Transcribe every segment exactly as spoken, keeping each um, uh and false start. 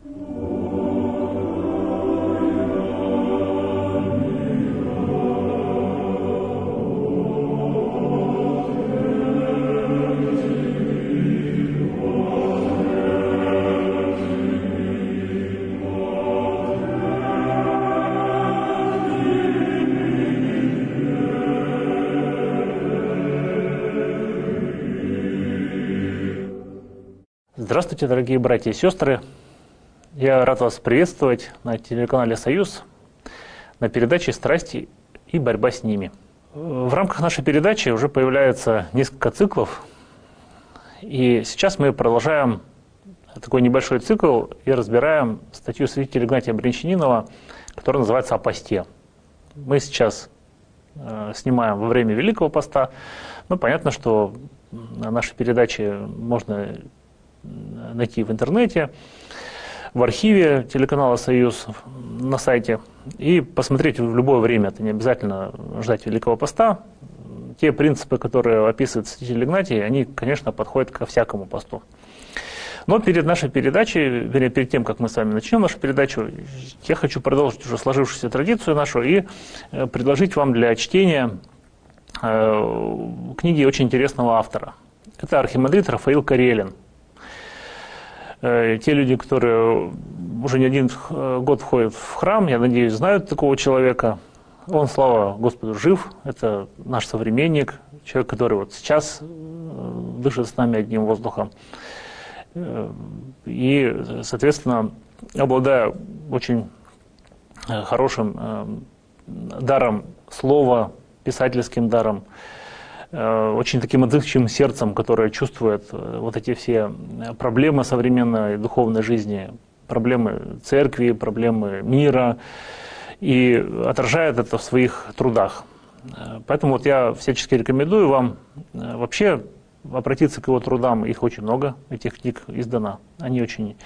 Здравствуйте, дорогие братья и сестры. Я рад вас приветствовать на телеканале «Союз» на передаче «Страсти и борьба с ними». В рамках нашей передачи уже появляется несколько циклов, и сейчас мы продолжаем такой небольшой цикл и разбираем статью святителя Игнатия Брянчанинова, которая называется «О посте». Мы сейчас э, снимаем во время Великого поста, но понятно, что наши передачи можно найти в интернете, в архиве телеканала «Союз» на сайте и посмотреть в любое время. Это не обязательно ждать Великого поста. Те принципы, которые описывает святитель Игнатий, они, конечно, подходят ко всякому посту. Но перед нашей передачей, перед тем, как мы с вами начнем нашу передачу, я хочу продолжить уже сложившуюся традицию нашу и предложить вам для чтения книги очень интересного автора. Это архимандрит Рафаил Карелин. Те люди, которые уже не один год входят в храм, я надеюсь, знают такого человека. Он, слава Господу, жив. Это наш современник, человек, который вот сейчас дышит с нами одним воздухом. И, соответственно, обладая очень хорошим даром слова, писательским даром, очень таким отзывчивым сердцем, которое чувствует вот эти все проблемы современной духовной жизни, проблемы церкви, проблемы мира, и отражает это в своих трудах. Поэтому вот я всячески рекомендую вам вообще обратиться к его трудам. Их очень много, этих книг издано. Они очень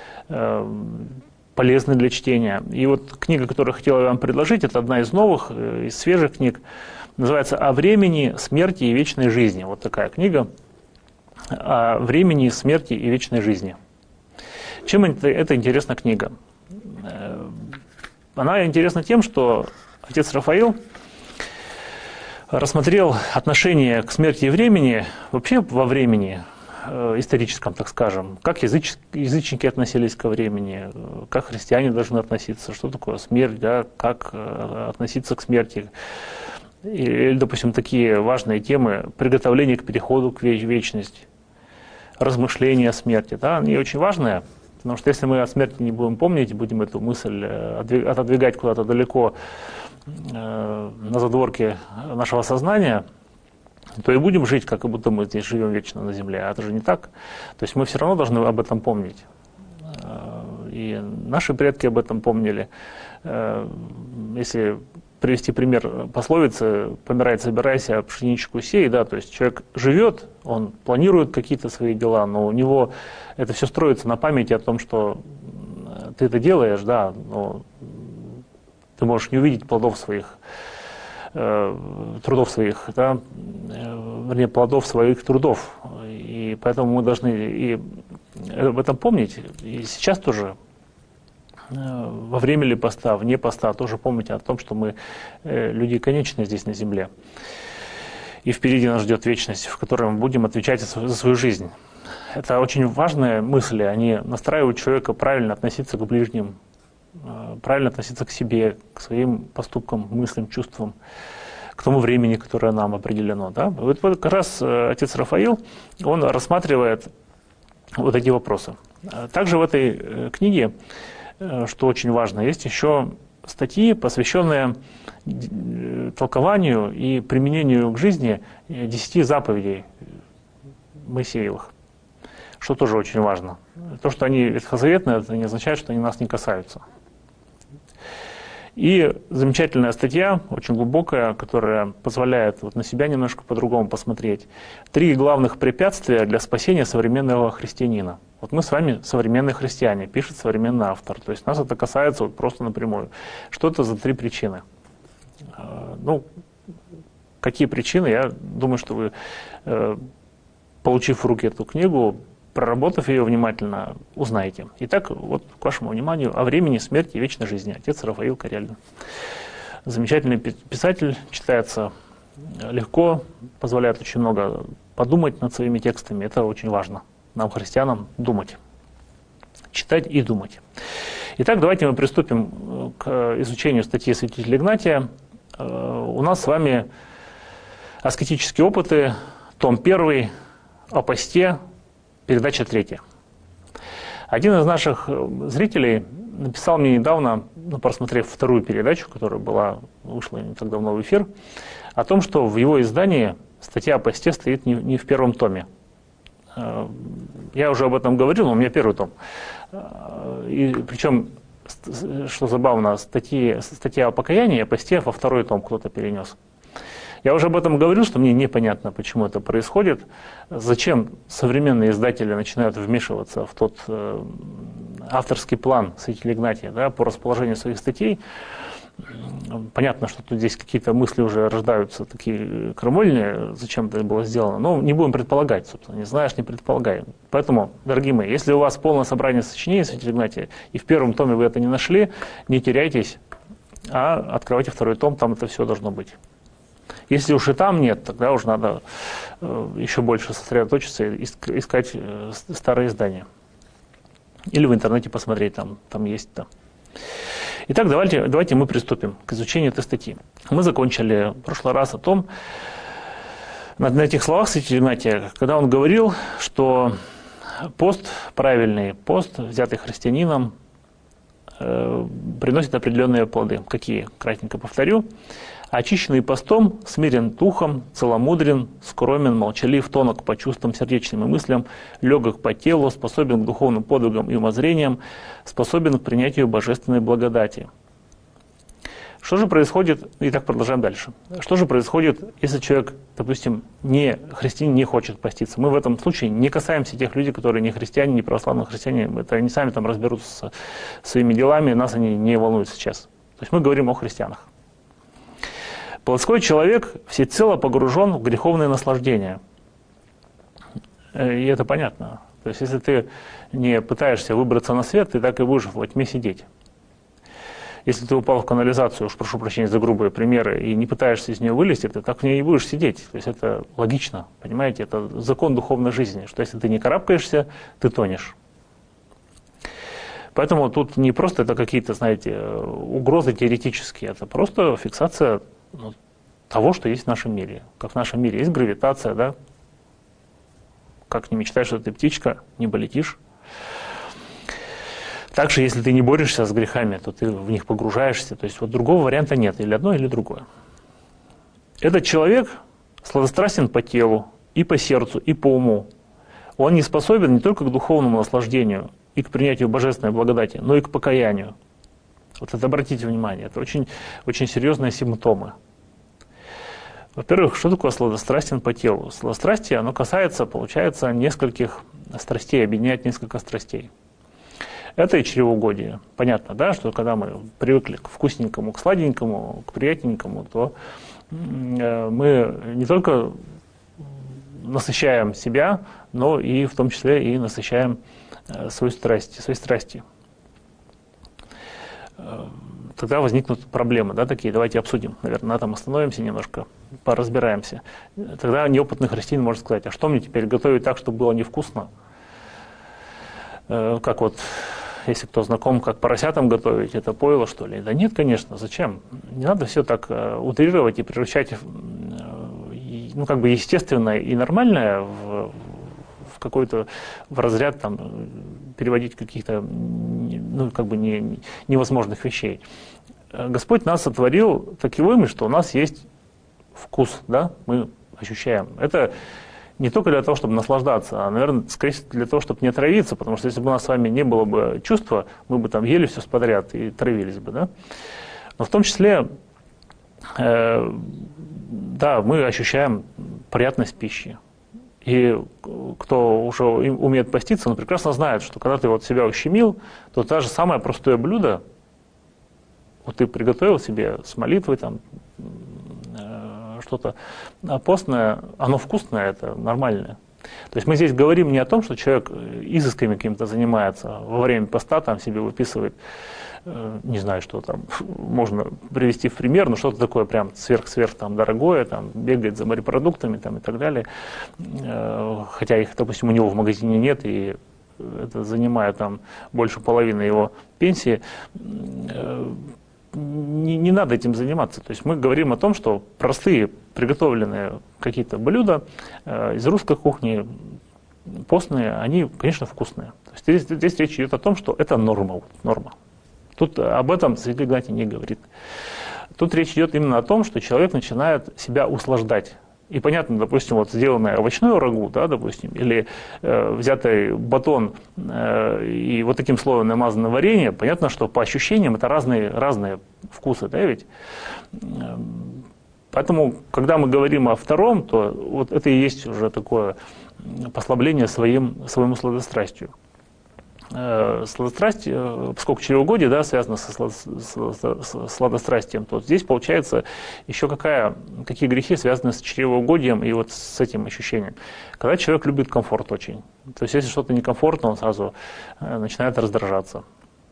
полезны для чтения. И вот книга, которую я хотел вам предложить, это одна из новых, из свежих книг. Называется «О времени, смерти и вечной жизни». Вот такая книга «О времени, смерти и вечной жизни». Чем это, это интересна книга? Она интересна тем, что отец Рафаил рассмотрел отношение к смерти и времени вообще во времени, историческом, так скажем, как языч, язычники относились ко времени, как христиане должны относиться, что такое смерть, да, как относиться к смерти. Или, допустим, такие важные темы: приготовление к переходу к вечности, размышления о смерти. Да, они очень важные, потому что если мы о смерти не будем помнить, будем эту мысль отодвигать куда-то далеко на задворке нашего сознания, то и будем жить, как будто мы здесь живем вечно на земле. А это же не так. То есть мы все равно должны об этом помнить. И наши предки об этом помнили. Если привести пример пословицы «помирай, собирайся, а пшеничку сей», да, то есть человек живет, он планирует какие-то свои дела, но у него это все строится на памяти о том, что ты это делаешь, да, но ты можешь не увидеть плодов своих, э, трудов своих, да, э, вернее, плодов своих трудов, и поэтому мы должны и об этом помнить, и сейчас тоже, во время ли поста, вне поста, тоже помните о том, что мы люди конечные здесь на земле. И впереди нас ждет вечность, в которой мы будем отвечать за свою жизнь. Это очень важные мысли, они настраивают человека правильно относиться к ближним, правильно относиться к себе, к своим поступкам, мыслям, чувствам, к тому времени, которое нам определено. Да? Вот, вот как раз отец Рафаил, он рассматривает вот эти вопросы. Также в этой книге, что очень важно, есть еще статьи, посвященные толкованию и применению к жизни десяти заповедей Моисеевых, что тоже очень важно. То, что они ветхозаветные, это не означает, что они нас не касаются. И замечательная статья, очень глубокая, которая позволяет вот на себя немножко по-другому посмотреть. Три главных препятствия для спасения современного христианина. Вот мы с вами современные христиане, пишет современный автор. То есть нас это касается вот просто напрямую. Что это за три причины? Ну, какие причины? Я думаю, что вы, получив в руки эту книгу, проработав ее внимательно, узнаете. Итак, вот к вашему вниманию о времени, смерти и вечной жизни. Отец Рафаил Карелин. Замечательный писатель, читается легко, позволяет очень много подумать над своими текстами. Это очень важно. Нам, христианам, думать. Читать и думать. Итак, давайте мы приступим к изучению статьи святителя Игнатия. У нас с вами аскетические опыты, том первый, о посте, передача третья. Один из наших зрителей написал мне недавно, ну, просмотрев вторую передачу, которая была, вышла не так давно в эфир, о том, что в его издании статья о посте стоит не, не в первом томе. Я уже об этом говорил, но у меня первый том. И, причем, что забавно, статьи, статья о покаянии, о посте во второй том кто-то перенес. Я уже об этом говорил, что мне непонятно, почему это происходит. Зачем современные издатели начинают вмешиваться в тот э, авторский план святителя Игнатия, да, по расположению своих статей. Понятно, что тут здесь какие-то мысли уже рождаются, такие крамольные, зачем это было сделано. Но не будем предполагать, собственно. Не знаешь, не предполагай. Поэтому, дорогие мои, если у вас полное собрание сочинений святителя Игнатия, и в первом томе вы это не нашли, не теряйтесь, а открывайте второй том, там это все должно быть. Если уж и там нет, тогда уже надо э, еще больше сосредоточиться и искать э, старые издания. Или в интернете посмотреть, там, там есть. Там. Итак, давайте, давайте мы приступим к изучению этой статьи. Мы закончили в прошлый раз о том, на, на этих словах святителя Игнатия, когда он говорил, что пост правильный, пост, взятый христианином, э, приносит определенные плоды. Какие? Кратенько повторю. Очищенный постом, смирен духом, целомудрен, скромен, молчалив, тонок по чувствам, сердечным и мыслям, легок по телу, способен к духовным подвигам и умозрениям, способен к принятию божественной благодати. Что же происходит, и так продолжаем дальше, что же происходит, если человек, допустим, не христианин, не хочет поститься? Мы в этом случае не касаемся тех людей, которые не христиане, не православные христиане, это они сами там разберутся со своими делами, нас они не волнуют сейчас. То есть мы говорим о христианах. Плотской человек всецело погружен в греховное наслаждение. И это понятно. То есть, если ты не пытаешься выбраться на свет, ты так и будешь во тьме сидеть. Если ты упал в канализацию, уж прошу прощения за грубые примеры, и не пытаешься из нее вылезти, ты так в ней и будешь сидеть. То есть, это логично, понимаете? Это закон духовной жизни, что если ты не карабкаешься, ты тонешь. Поэтому тут не просто это какие-то, знаете, угрозы теоретические, это просто фиксация ну, того, что есть в нашем мире. Как в нашем мире есть гравитация, да? Как не мечтаешь, что ты птичка, не полетишь. Также, если ты не борешься с грехами, то ты в них погружаешься. То есть вот другого варианта нет, или одно, или другое. Этот человек сладострастен по телу, и по сердцу, и по уму. Он не способен не только к духовному наслаждению и к принятию божественной благодати, но и к покаянию. Вот это обратите внимание, это очень, очень серьезные симптомы. Во-первых, что такое сладострастен по телу? Сладострастие, оно касается, получается, нескольких страстей, объединяет несколько страстей. Это и чревоугодие. Понятно, да, что когда мы привыкли к вкусненькому, к сладенькому, к приятненькому, то мы не только насыщаем себя, но и в том числе и насыщаем свою страсть, свои страсти. Тогда возникнут проблемы, да, такие. Давайте обсудим. Наверное, на этом остановимся немножко, поразбираемся. Тогда неопытный христианин может сказать, а что мне теперь готовить так, чтобы было невкусно? Как вот, если кто знаком, как поросятам готовить, это пойло, что ли? Да нет, конечно, зачем? Не надо все так утрировать и превращать ну, как бы естественное и нормальное в, в какой-то в разряд, там, переводить каких-то ну, как бы не, невозможных вещей. Господь нас сотворил таковыми, что у нас есть вкус, да, мы ощущаем. Это не только для того, чтобы наслаждаться, а, наверное, скорее всего, для того, чтобы не отравиться, потому что если бы у нас с вами не было бы чувства, мы бы там ели все подряд и травились бы, да. Но в том числе, э, да, мы ощущаем приятность пищи. И кто уже умеет поститься, он прекрасно знает, что когда ты вот себя ущемил, то даже самое простое блюдо, вот ты приготовил себе с молитвой там что-то постное, оно вкусное, это нормальное. То есть мы здесь говорим не о том, что человек изысками каким-то занимается, во время поста там себе выписывает, не знаю, что там можно привести в пример, но что-то такое прям сверх-сверх там дорогое, там бегает за морепродуктами там и так далее, хотя их, допустим, у него в магазине нет, и это занимает там больше половины его пенсии. Не, не надо этим заниматься. То есть мы говорим о том, что простые приготовленные какие-то блюда э, из русской кухни, постные, они, конечно, вкусные. То есть здесь, здесь речь идет о том, что это норма. Вот, норма. Тут об этом Святой Игнатий не говорит. Тут речь идет именно о том, что человек начинает себя услаждать. И понятно, допустим, вот сделанное овощное рагу, да, допустим, или э, взятый батон э, и вот таким слоем намазанное варенье, понятно, что по ощущениям это разные, разные вкусы, да, ведь? Поэтому, когда мы говорим о втором, то вот это и есть уже такое послабление своим, своему сладострастию. Сладострастие, поскольку чревоугодие, да, связано со сладострастием, то здесь получается еще какая, какие грехи связаны с чревоугодием и вот с этим ощущением. Когда человек любит комфорт очень, то есть если что-то некомфортно, он сразу начинает раздражаться.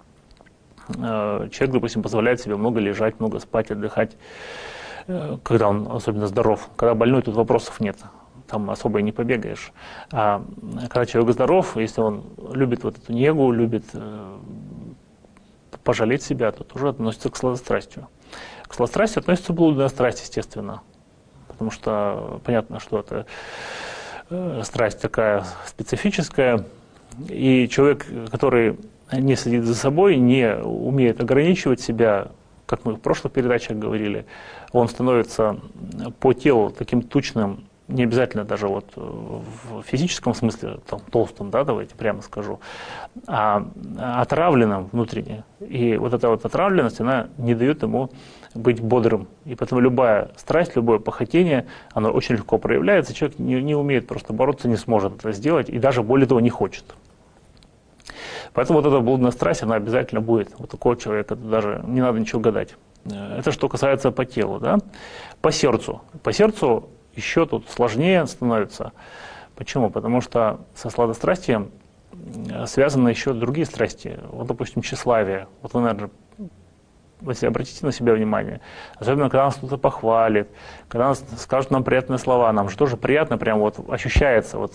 Человек, допустим, позволяет себе много лежать, много спать, отдыхать, когда он особенно здоров. Когда больной, тут вопросов нет. Там особо и не побегаешь. А когда человек здоров, если он любит вот эту негу, любит э, пожалеть себя, то тоже относится к сладострастию. К сладострастию относится блудная страсть, естественно. Потому что понятно, что это э, страсть такая специфическая. И человек, который не следит за собой, не умеет ограничивать себя, как мы в прошлых передачах говорили, он становится по телу таким тучным, не обязательно даже вот в физическом смысле, там, толстым, да, давайте прямо скажу, а отравленным внутренне. И вот эта вот отравленность, она не дает ему быть бодрым. И поэтому любая страсть, любое похотение, оно очень легко проявляется, человек не, не умеет просто бороться, не сможет это сделать, и даже более того не хочет. Поэтому вот эта блудная страсть, она обязательно будет. Вот такого человека даже не надо ничего гадать. Это что касается по телу, да. По сердцу. По сердцу еще тут сложнее становится. Почему? Потому что со сладострастием связаны еще другие страсти. Вот, допустим, тщеславие. Вот вы, наверное, если обратите на себя внимание, особенно когда нас кто-то похвалит, когда нас скажут нам приятные слова, нам же тоже приятно, прям вот ощущается вот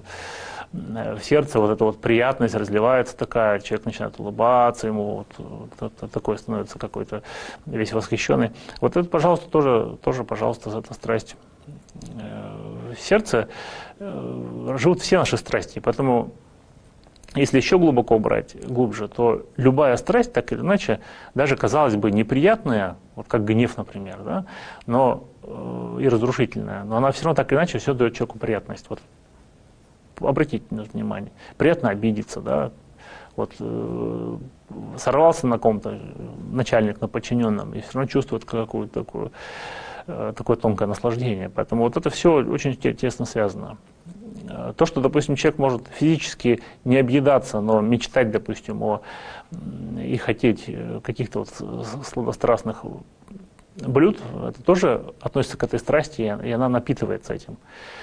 в сердце вот эта вот приятность разливается такая, человек начинает улыбаться, ему вот, вот такой становится какой-то весь восхищенный. Вот это, пожалуйста, тоже, тоже пожалуйста, эта страсть. В сердце живут все наши страсти, поэтому если еще глубоко брать, глубже, то любая страсть, так или иначе, даже, казалось бы, неприятная, вот как гнев, например, да, но и разрушительная, но она все равно так или иначе все дает человеку приятность. Вот обратите на это внимание. Приятно обидеться, да, вот э, сорвался на ком-то начальник на подчиненном и все равно чувствует какую-то такую, э, такое тонкое наслаждение. Поэтому вот это все очень тесно связано. То, что, допустим, человек может физически не объедаться, но мечтать, допустим, о, и хотеть каких-то вот сладострастных блюд, это тоже относится к этой страсти, и она напитывается этим.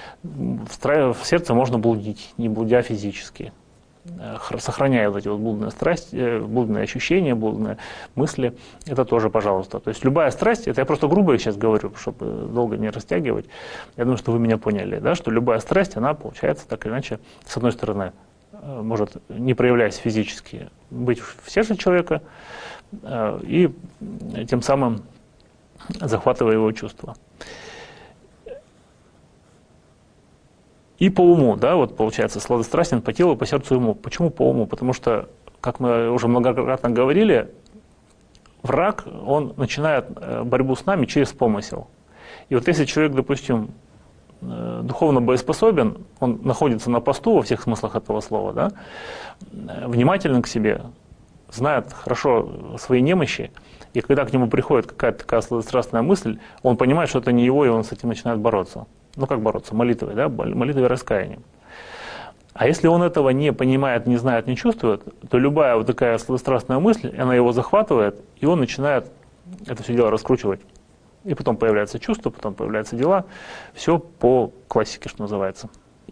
В сердце можно блудить, не блудя физически, сохраняя вот эти вот блудные страсти, блудные ощущения, блудные мысли, это тоже, пожалуйста. То есть любая страсть, это я просто грубо сейчас говорю, чтобы долго не растягивать, я думаю, что вы меня поняли, да, что любая страсть, она получается так или иначе, с одной стороны, может, не проявляясь физически, быть в сердце человека и тем самым захватывая его чувства. И по уму, да, вот получается, сладострастен по телу, по сердцу и уму. Почему по уму? Потому что, как мы уже многократно говорили, враг, он начинает борьбу с нами через помысел. И вот если человек, допустим, духовно боеспособен, он находится на посту во всех смыслах этого слова, да, внимателен к себе, знает хорошо свои немощи, и когда к нему приходит какая-то такая сладострастная мысль, он понимает, что это не его, и он с этим начинает бороться. Ну как бороться? Молитвой, да? Молитвой и раскаянием. А если он этого не понимает, не знает, не чувствует, то любая вот такая сладострастная мысль, она его захватывает, и он начинает это все дело раскручивать. И потом появляются чувства, потом появляются дела. Все по классике, что называется.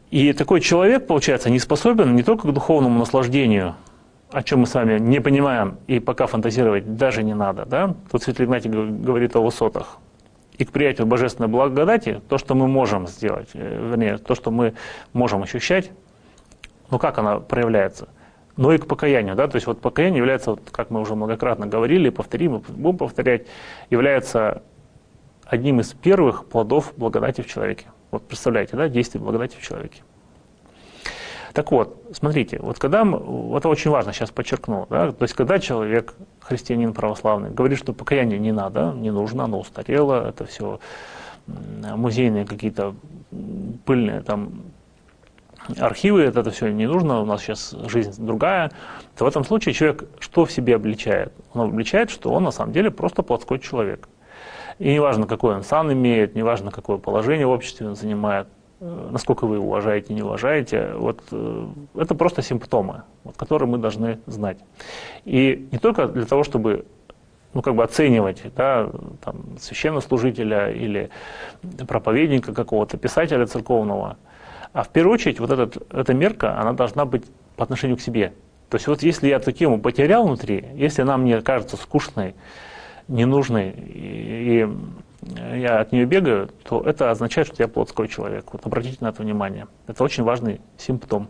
И такой человек, получается, не способен не только к духовному наслаждению, о чем мы с вами не понимаем, и пока фантазировать даже не надо. Да? Тут Святой Игнатий говорит о высотах. И к приятию божественной благодати, то, что мы можем сделать, вернее, то, что мы можем ощущать, ну как она проявляется? Ну и к покаянию, да, то есть вот покаяние является, вот, как мы уже многократно говорили, повторим, и будем повторять, является одним из первых плодов благодати в человеке. Вот представляете, да, действие благодати в человеке. Так вот, смотрите, вот когда мы, это очень важно, сейчас подчеркну, да, то есть когда человек, христианин православный, говорит, что покаяние не надо, не нужно, оно устарело, это все музейные какие-то пыльные там архивы, это, это все не нужно, у нас сейчас жизнь другая, то в этом случае человек что в себе обличает? Он обличает, что он на самом деле просто плотской человек. И неважно, какой он сан имеет, неважно, какое положение в обществе он занимает, насколько вы его уважаете, не уважаете, вот это просто симптомы, вот, которые мы должны знать. И не только для того, чтобы ну, как бы оценивать, да, там, священнослужителя или проповедника какого-то, писателя церковного, а в первую очередь вот этот, эта мерка, она должна быть по отношению к себе. То есть вот если я эту тему потерял внутри, если она мне кажется скучной, ненужной, и, и я от нее бегаю, то это означает, что я плотской человек. Вот обратите на это внимание. Это очень важный симптом.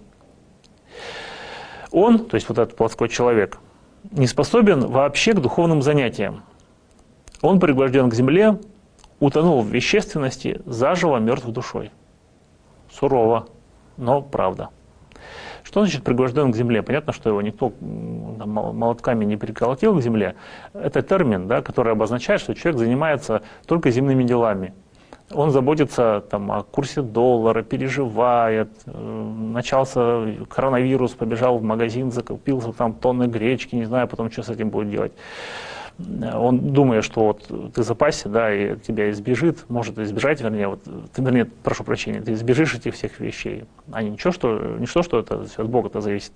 Он, то есть вот этот плотской человек, не способен вообще к духовным занятиям. Он пригвожден к земле, утонул в вещественности, заживо мертв душой. Сурово, но правда. Что значит пригвожден к земле? Понятно, что его никто там, молотками не приколотил к земле. Это термин, да, который обозначает, что человек занимается только земными делами. Он заботится там, о курсе доллара, переживает. Начался коронавирус, побежал в магазин, закупил там тонны гречки, не знаю потом, что с этим будет делать. Он думает, что вот ты запасся, да, и тебя избежит, может избежать, вернее, вот, ты, вернее, прошу прощения, ты избежишь этих всех вещей. А ничего, что, ничто, что это все от Бога-то зависит.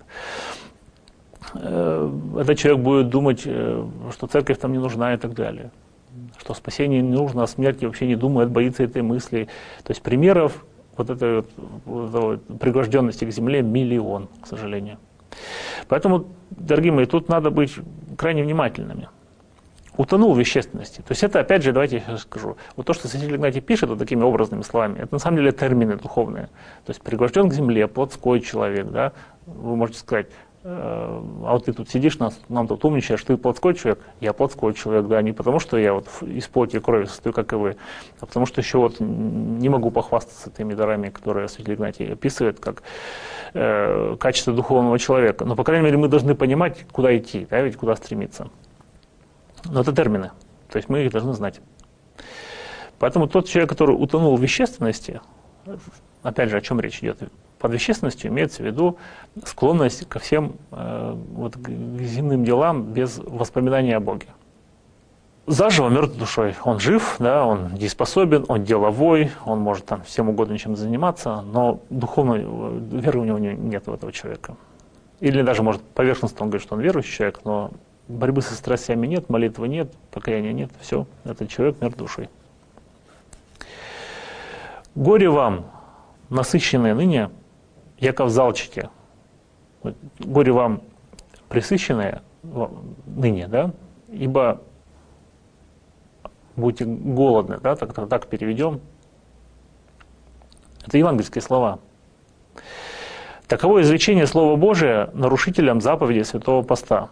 Этот человек будет думать, что церковь там не нужна и так далее. Что спасение не нужно, о смерти вообще не думает, боится этой мысли. То есть примеров вот этой вот, пригвожденности к земле миллион, к сожалению. Поэтому, дорогие мои, тут надо быть крайне внимательными. Утонул в вещественности. То есть это, опять же, давайте я сейчас скажу. Вот то, что Святитель Игнатий пишет вот такими образными словами, это на самом деле термины духовные. То есть пригвожден к земле, плотской человек, да. Вы можете сказать, э, а вот ты тут сидишь, нас, нам тут умничаешь, ты плотской человек, я плотской человек, да, не потому что я вот из плоти и крови состою, как и вы, а потому что еще вот не могу похвастаться теми дарами, которые Святитель Игнатий описывает, как э, качество духовного человека. Но, по крайней мере, мы должны понимать, куда идти, да, ведь куда стремиться. Но это термины, то есть мы их должны знать. Поэтому тот человек, который утонул в вещественности, опять же, о чем речь идет? Под вещественностью имеется в виду склонность ко всем э, вот, к земным делам без воспоминания о Боге. Заживо мертв душой. Он жив, да, он дееспособен, он деловой, он может там всем угодно чем заниматься, но духовной веры у него нет у этого человека. Или даже, может, поверхностно он говорит, что он верующий человек, но борьбы со страстями нет, молитвы нет, покаяния нет, все, этот человек мертв душой. Горе вам, насыщенные ныне, яко в залчите. Горе вам, пресыщенные ныне, да, ибо будете голодны, да, так, так, так переведем. Это евангельские слова. Таково изречение Слова Божия нарушителям заповеди Святого Поста.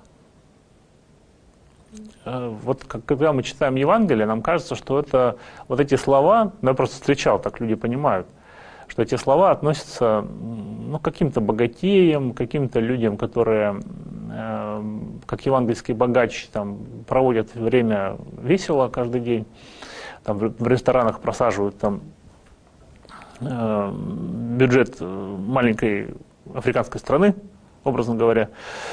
Вот когда мы читаем Евангелие, нам кажется, что это вот эти слова, ну, я просто встречал, так люди понимают, что эти слова относятся ну, к каким-то богатеям, каким-то людям, которые, э, как евангельский богач, там, проводят время весело каждый день, там, в ресторанах просаживают там, э, бюджет маленькой африканской страны, образно говоря.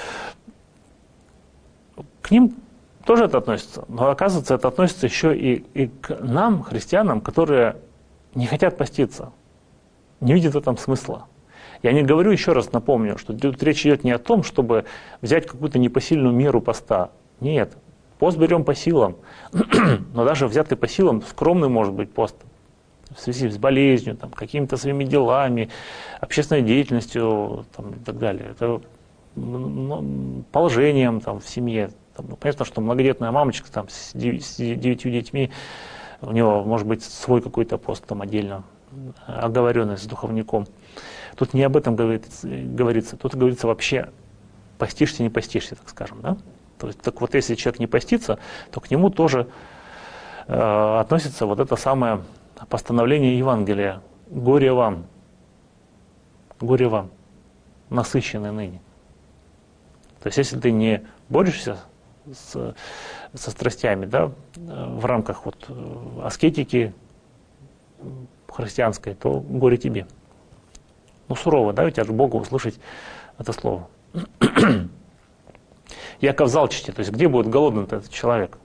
К ним тоже это относится, но оказывается, это относится еще и, и к нам, христианам, которые не хотят поститься, не видят в этом смысла. Я не говорю, еще раз напомню, что тут речь идет не о том, чтобы взять какую-то непосильную меру поста. Нет, пост берем по силам, но даже взятый по силам, скромный может быть пост, в связи с болезнью, там, какими-то своими делами, общественной деятельностью там, и так далее. Это ну, положением там, в семье. Там, ну, понятно, что многодетная мамочка там, с девятью детьми, у него может быть свой какой-то пост там отдельно, оговоренный с духовником. Тут не об этом говорится, говорится, тут говорится вообще постишься, не постишься, так скажем. Да? То есть, так вот, если человек не постится, то к нему тоже э, относится вот это самое постановление Евангелия. Горе вам, горе вам, насыщенный ныне. То есть, если ты не борешься с, со страстями, да, в рамках вот аскетики христианской, то горе тебе. Ну, сурово, да, у тебя же Богу услышать это слово. Яков Залчите, то есть где будет голодный этот человек?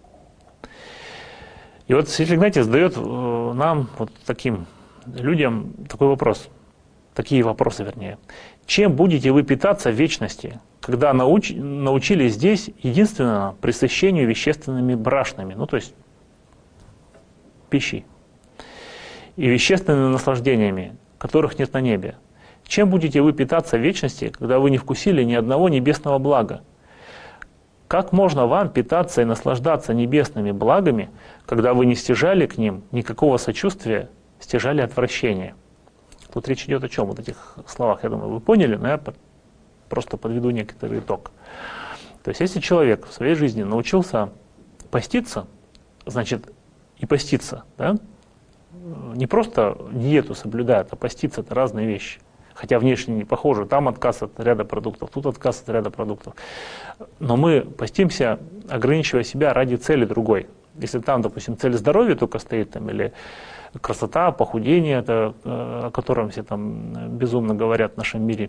И вот Святой Игнатий задает нам, вот таким людям, такой вопрос, такие вопросы, вернее. Чем будете вы питаться в вечности, когда науч, научились здесь единственно пресыщению вещественными брашными, ну то есть пищей, и вещественными наслаждениями, которых нет на небе? Чем будете вы питаться в вечности, когда вы не вкусили ни одного небесного блага? Как можно вам питаться и наслаждаться небесными благами, когда вы не стяжали к ним никакого сочувствия, стяжали отвращения? Тут речь идет о чем? Вот этих словах, я думаю, вы поняли, но я просто подведу некоторый итог. То есть, если человек в своей жизни научился поститься, значит, и поститься, да? Не просто диету соблюдает, а поститься — это разные вещи. Хотя внешне не похоже, там отказ от ряда продуктов, тут отказ от ряда продуктов. Но мы постимся, ограничивая себя ради цели другой. Если там, допустим, цель здоровья только стоит, там, или красота, похудение, это, о котором все там безумно говорят в нашем мире,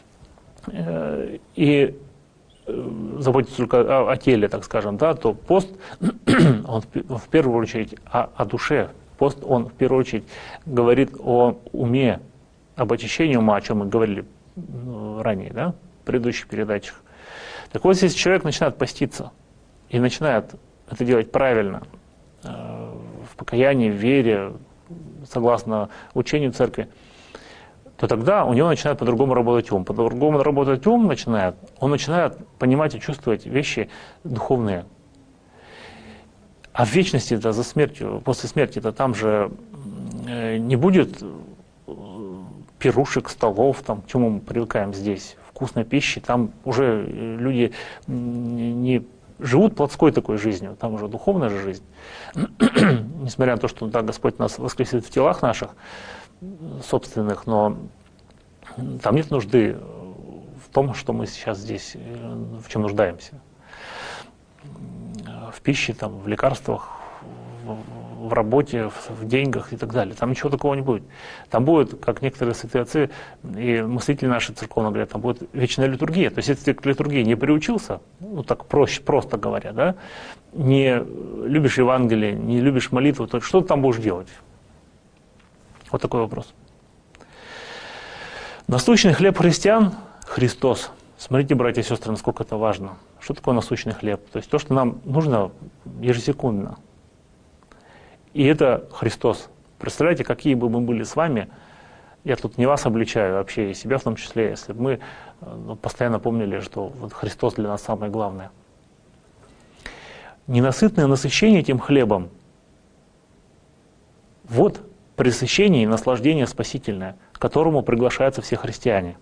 и заботиться только о, о теле, так скажем, да, то пост, он в первую очередь о, о душе. Пост, он в первую очередь говорит о уме, об очищении ума, о чем мы говорили ранее, да, в предыдущих передачах. Так вот, если человек начинает поститься и начинает это делать правильно, в покаянии, в вере, согласно учению церкви, то тогда у него начинает по-другому работать ум. По-другому работать ум начинает, он начинает понимать и чувствовать вещи духовные. А в вечности, да, за смертью, после смерти, то там же не будет пирушек, столов, там, к чему мы привыкаем здесь, вкусной пищи, там уже люди не живут плотской такой жизнью, там уже духовная же жизнь. Несмотря на то, что да, Господь нас воскресит в телах наших собственных, но там нет нужды в том, что мы сейчас здесь, в чем нуждаемся. В пище, там, в лекарствах, в, в работе, в, в деньгах и так далее. Там ничего такого не будет. Там будет, как некоторые святые отцы и мыслители наши церковно говорят, там будет вечная литургия. То есть, если ты к литургии не приучился, ну так проще, просто говоря, да, не любишь Евангелие, не любишь молитву, то что ты там будешь делать? Вот такой вопрос. Насущный хлеб христиан – Христос. Смотрите, братья и сестры, насколько это важно. Что такое насущный хлеб? То есть то, что нам нужно ежесекундно. И это Христос. Представляете, какие бы мы были с вами, я тут не вас обличаю вообще, и себя в том числе, если бы мы ну, постоянно помнили, что вот Христос для нас самое главное. Ненасытное насыщение этим хлебом – вот пресыщение и наслаждение спасительное, к которому приглашаются все христиане.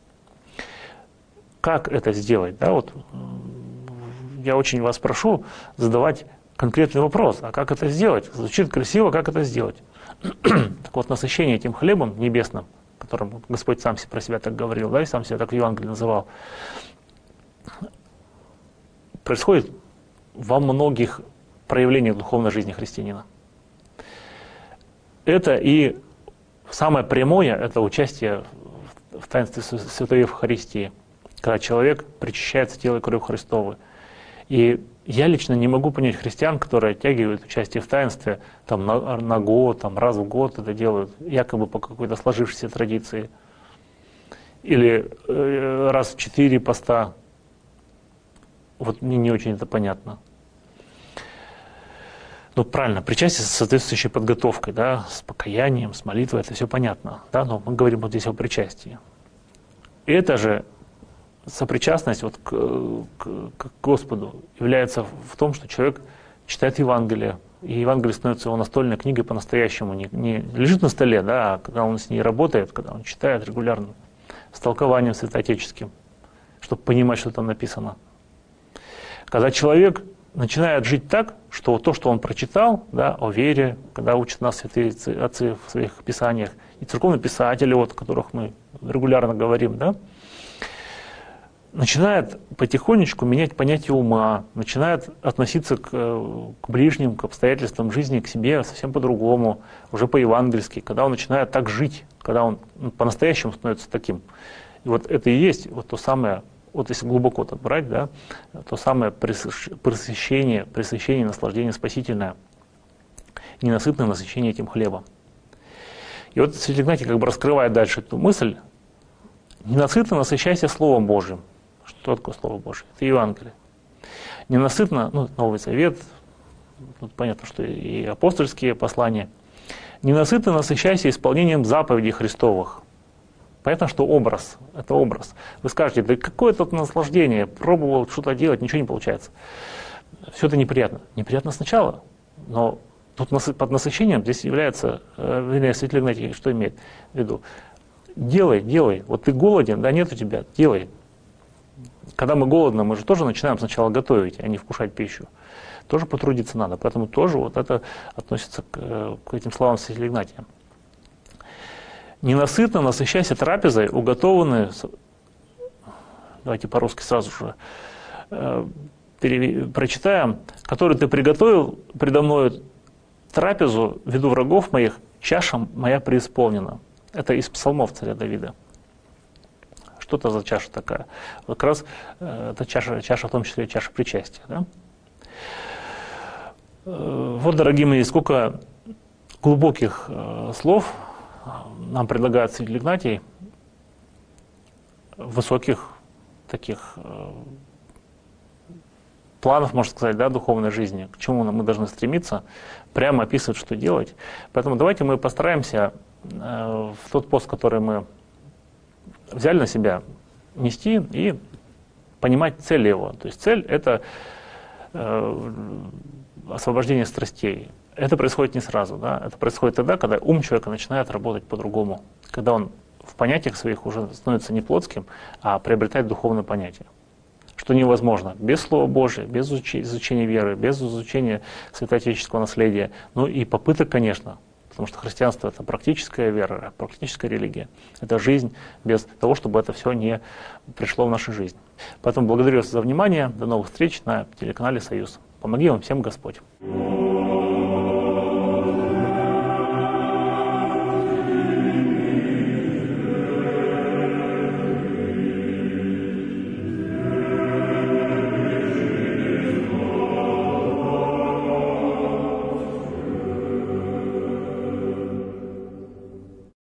Как это сделать? Да, вот, я очень вас прошу задавать конкретный вопрос. А как это сделать? Звучит красиво, как это сделать? Так вот, насыщение этим хлебом небесным, которым Господь сам про себя так говорил, да, и сам себя так в Евангелии называл, происходит во многих проявлениях духовной жизни христианина. Это и самое прямое, это участие в таинстве Святой Евхаристии, когда человек причащается телом и кровью Христовой. И я лично не могу понять христиан, которые оттягивают участие в таинстве там, на, на год, там, раз в год это делают, якобы по какой-то сложившейся традиции. Или э, раз в четыре поста. Вот мне не очень это понятно. Ну, правильно, причастие с соответствующей подготовкой, да, с покаянием, с молитвой, это все понятно, да, но мы говорим вот здесь о причастии. И это же сопричастность вот к, к, к Господу является в том, что человек читает Евангелие, и Евангелие становится его настольной книгой по-настоящему, не, не лежит на столе, да, а когда он с ней работает, когда он читает регулярно, с толкованием святоотеческим, чтобы понимать, что там написано. Когда человек начинает жить так, что вот то, что он прочитал, да, о вере, когда учат нас святые отцы в своих писаниях, и церковные писатели, вот, о которых мы регулярно говорим, да, начинает потихонечку менять понятие ума, начинает относиться к, к ближним, к обстоятельствам жизни, к себе совсем по-другому, уже по-евангельски, когда он начинает так жить, когда он ну, по-настоящему становится таким. И вот это и есть вот то самое, вот если глубоко так брать, да, то самое пресыщение, пресыщение, наслаждение спасительное, ненасытное насыщение этим хлебом. И вот Святитель Игнатий как бы раскрывает дальше эту мысль: ненасытно насыщайся Словом Божьим. Что такое Слово Божье? Это Евангелие. Ненасытно, ну, Новый Завет, тут понятно, что и апостольские послания. Ненасытно насыщайся исполнением заповедей Христовых. Понятно, что образ, это образ. Вы скажете, да какое тут наслаждение, пробовал что-то делать, ничего не получается. Все это неприятно. Неприятно сначала, но тут под насыщением здесь является, вернее, Святитель Игнатий что имеет в виду? Делай, делай. Вот ты голоден, да нет у тебя, делай. Когда мы голодны, мы же тоже начинаем сначала готовить, а не вкушать пищу. Тоже потрудиться надо. Поэтому тоже вот это относится к, к этим словам Святителя Игнатия. Ненасытно насыщайся трапезой, уготованной, давайте по-русски сразу же э, перев... прочитаем, которую ты приготовил предо мною трапезу в виду врагов моих, чаша моя преисполнена. Это из псалмов царя Давида. Что это за чаша такая? Вот как раз э, это чаша, чаша, в том числе чаша причастия. Да? Э, вот, дорогие мои, сколько глубоких э, слов нам предлагает Святитель Игнатий, высоких таких э, планов, можно сказать, да, духовной жизни, к чему мы должны стремиться, прямо описывать, что делать. Поэтому давайте мы постараемся э, в тот пост, который мы взяли на себя, нести и понимать цель его. То есть цель – это э, освобождение страстей. Это происходит не сразу, да? Это происходит тогда, когда ум человека начинает работать по-другому, когда он в понятиях своих уже становится не плотским, а приобретает духовное понятие, что невозможно без Слова Божия, без изучения веры, без изучения святоотеческого наследия, ну и попыток, конечно, потому что христианство – это практическая вера, практическая религия, это жизнь без того, чтобы это все не пришло в нашу жизнь. Поэтому благодарю вас за внимание, до новых встреч на телеканале «Союз». Помоги вам всем Господь.